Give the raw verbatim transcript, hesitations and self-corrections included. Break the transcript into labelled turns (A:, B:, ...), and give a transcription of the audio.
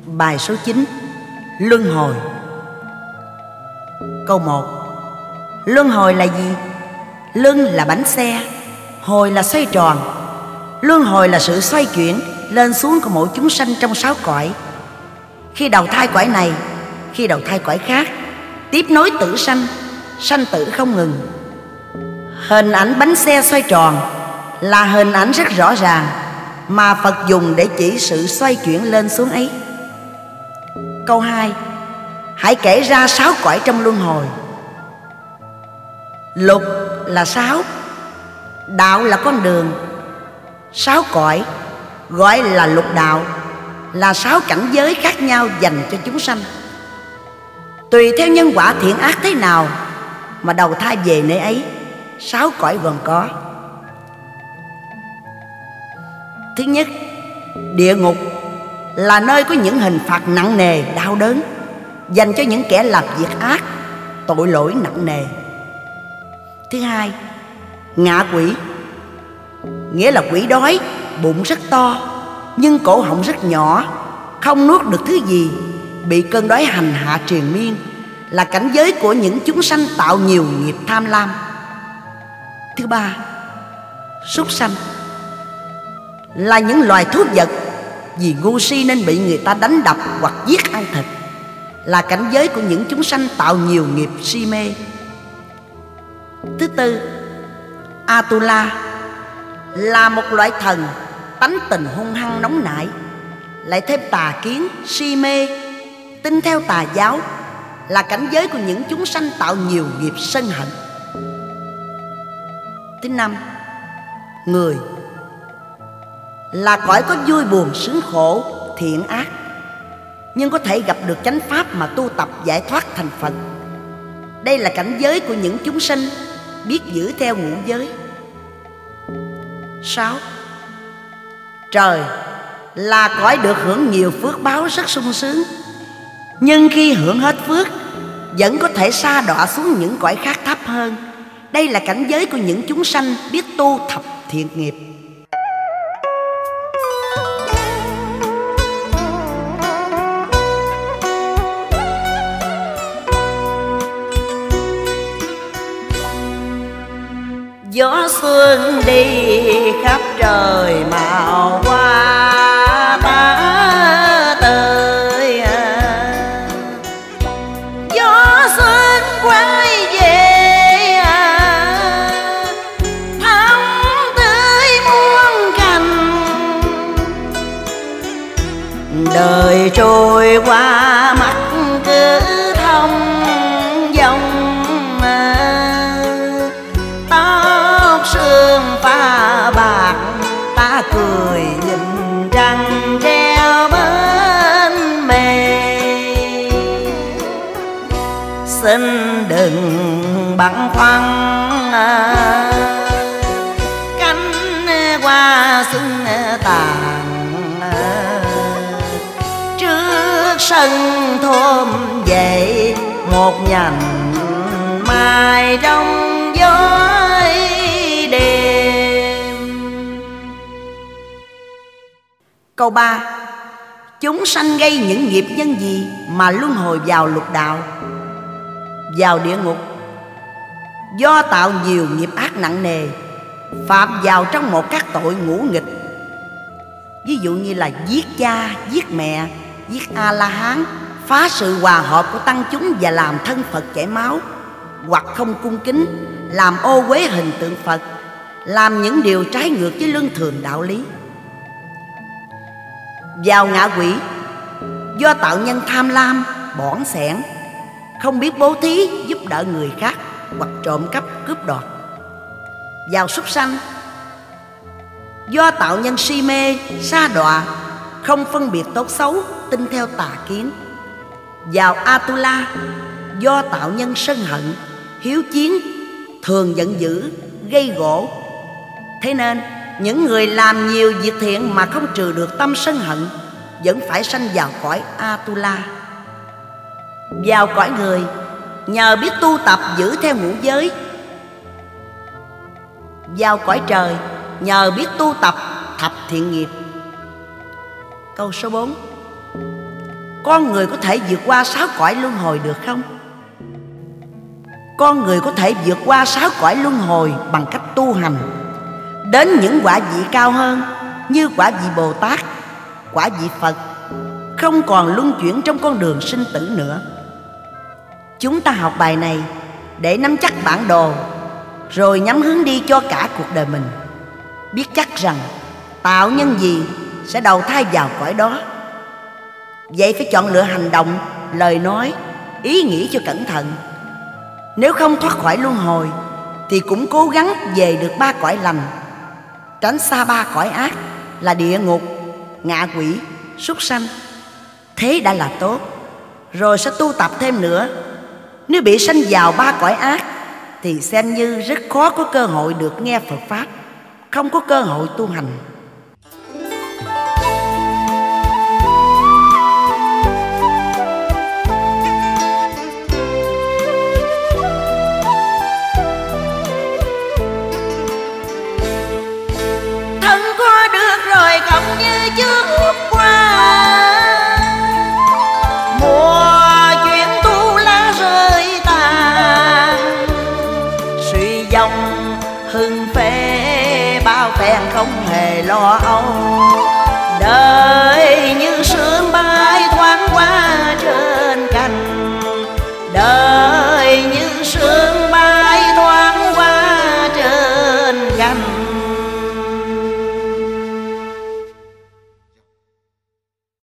A: Bài số chín. Luân hồi. Câu một. Luân hồi là gì? Luân là bánh xe, hồi là xoay tròn. Luân hồi là sự xoay chuyển lên xuống của mỗi chúng sanh trong sáu cõi. Khi đầu thai cõi này, khi đầu thai cõi khác, tiếp nối tử sanh, sanh tử không ngừng. Hình ảnh bánh xe xoay tròn là hình ảnh rất rõ ràng mà Phật dùng để chỉ sự xoay chuyển lên xuống ấy. Câu hai. Hãy kể ra sáu cõi trong luân hồi. Lục là sáu, đạo là con đường. Sáu cõi gọi là lục đạo, là sáu cảnh giới khác nhau dành cho chúng sanh. Tùy theo nhân quả thiện ác thế nào mà đầu thai về nơi ấy. Sáu cõi gồm có: thứ nhất, địa ngục là nơi có những hình phạt nặng nề, đau đớn dành cho những kẻ làm việc ác, tội lỗi nặng nề. Thứ hai, ngạ quỷ, nghĩa là quỷ đói, bụng rất to nhưng cổ họng rất nhỏ, không nuốt được thứ gì, bị cơn đói hành hạ triền miên, là cảnh giới của những chúng sanh tạo nhiều nghiệp tham lam. Thứ ba, súc sanh là những loài thú vật vì ngu si nên bị người ta đánh đập hoặc giết ăn thịt, là cảnh giới của những chúng sanh tạo nhiều nghiệp si mê. Thứ tư, Atula là một loại thần tánh tình hung hăng nóng nảy, lại thêm tà kiến, si mê, tin theo tà giáo, là cảnh giới của những chúng sanh tạo nhiều nghiệp sân hận. Thứ năm, người là cõi có vui buồn, sướng khổ, thiện ác, nhưng có thể gặp được chánh pháp mà tu tập giải thoát thành Phật. Đây là cảnh giới của những chúng sinh biết giữ theo ngũ giới. Sáu, trời là cõi được hưởng nhiều phước báo rất sung sướng, nhưng khi hưởng hết phước vẫn có thể sa đọa xuống những cõi khác thấp hơn. Đây là cảnh giới của những chúng sanh biết tu thập thiện nghiệp. Gió xuân đi khắp trời màu hoa tá tơi, gió xuân quay về thắm tươi muôn cành. Đời trôi qua mắt cứ thông dòng, sương pha bạc ta cười nhìn trăng treo bên mây. Xin đừng băn khoăn cánh hoa xuân tàn, trước sân thôn dậy một nhành mai trong gió đêm. Câu ba. Chúng sanh gây những nghiệp nhân gì mà luân hồi vào lục đạo? Vào địa ngục do tạo nhiều nghiệp ác nặng nề, phạm vào trong một các tội ngũ nghịch. Ví dụ như là giết cha, giết mẹ, giết A-la-hán, phá sự hòa hợp của tăng chúng và làm thân Phật chảy máu, hoặc không cung kính, làm ô uế hình tượng Phật, làm những điều trái ngược với luân thường đạo lý. Vào ngạ quỷ do tạo nhân tham lam, bỏn xẻn, không biết bố thí giúp đỡ người khác, hoặc trộm cắp cướp đoạt. Vào súc sanh do tạo nhân si mê, sa đọa, không phân biệt tốt xấu, tin theo tà kiến. Vào Atula do tạo nhân sân hận, hiếu chiến, thường giận dữ, gây gổ. Thế nên những người làm nhiều việc thiện mà không trừ được tâm sân hận vẫn phải sanh vào cõi Atula. Vào cõi người nhờ biết tu tập giữ theo ngũ giới. Vào cõi trời nhờ biết tu tập thập thiện nghiệp. Câu số bốn. con người có thể vượt qua sáu cõi luân hồi được không? Con người có thể vượt qua sáu cõi luân hồi bằng cách tu hành đến những quả vị cao hơn, như quả vị Bồ Tát, quả vị Phật, không còn luân chuyển trong con đường sinh tử nữa. Chúng ta học bài này để nắm chắc bản đồ, rồi nhắm hướng đi cho cả cuộc đời mình, biết chắc rằng tạo nhân gì sẽ đầu thai vào cõi đó. Vậy phải chọn lựa hành động, lời nói, ý nghĩ cho cẩn thận. Nếu không thoát khỏi luân hồi thì cũng cố gắng về được ba cõi lành, tránh xa ba cõi ác là địa ngục, ngạ quỷ, súc sanh. Thế đã là tốt, rồi sẽ tu tập thêm nữa. Nếu bị sanh vào ba cõi ác thì xem như rất khó có cơ hội được nghe Phật Pháp, không có cơ hội tu hành.
B: Thân có được rồi không như trước qua, mùa chuyện tu lá rơi tàn, suy dòng hưng phê bao phen không hề lo âu. Đời như